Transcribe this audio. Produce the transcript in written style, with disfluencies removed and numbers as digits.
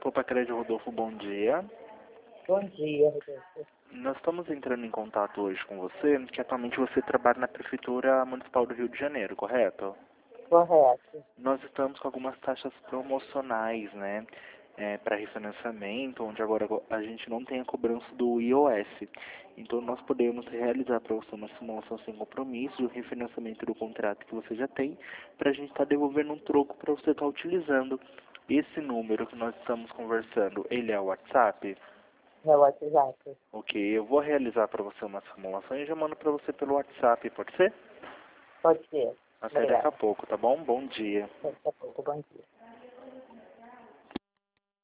Copa Crédito Rodolfo, bom dia. Bom dia, Rodolfo. Nós estamos entrando em contato hoje com você, que atualmente você trabalha na Prefeitura Municipal do Rio de Janeiro, correto? Correto. Nós estamos com algumas taxas promocionais, né, para refinanciamento, onde agora a gente não tem a cobrança do IOS. Então nós podemos realizar para você uma simulação sem compromisso, o refinanciamento do contrato que você já tem, para a gente estar devolvendo um troco para você estar utilizando. Esse número que nós estamos conversando, ele é o WhatsApp? É o WhatsApp. Ok, eu vou realizar para você uma simulação e já mando para você pelo WhatsApp, pode ser? Pode ser. Até daqui a Obrigada. pouco, tá bom? Bom dia. Daqui a pouco. Bom dia.